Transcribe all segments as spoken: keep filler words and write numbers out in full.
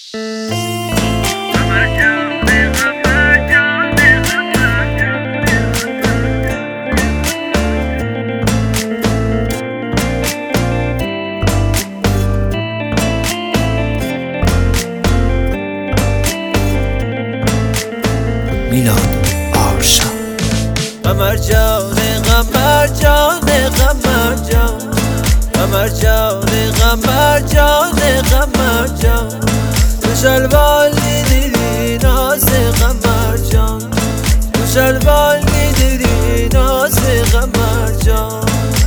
میلاد آرشا. قمر جان قمر جان قمر جان قمر جان قمر جان قمر جان تو شلوار میدیدی ناز قمر جان تو شلوار میدیدی ناز قمر جان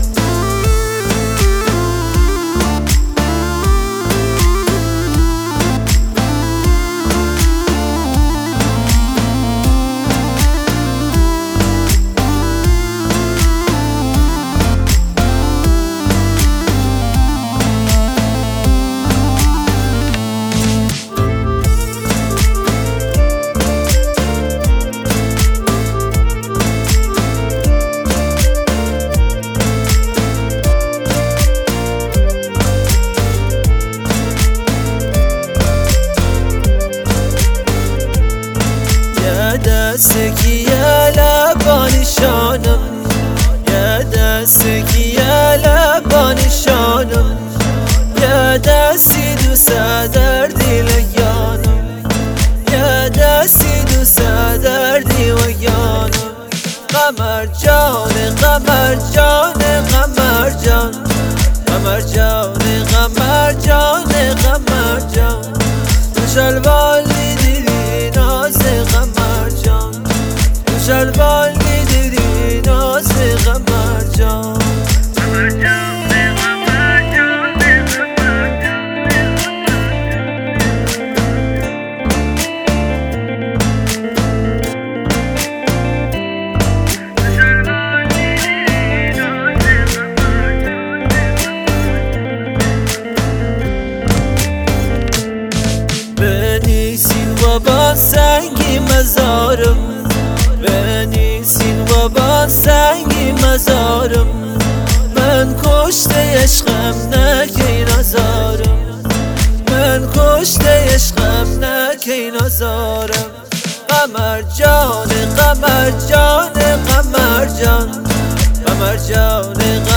دستکی یه لبانی شانم یه دستکی یه لبانی شانم یه دستی دوست در دیل یانم یه دستی دوست در دیو یانم قمر جان قمر جان قمر جان قمر جان قمر جان قمر جان تو شلوار میدیدی ناز قمر جان تو شلوار میدیدی ناز قمر جان قمر جان قمر جان قمر بنیسین و با سنگی مزارم بنیسین و با سنگی مزارم من کشته عشقم نکی نزارم من کشته عشقم نکی نزارم قمر جان قمر جان قمر جان قمر جان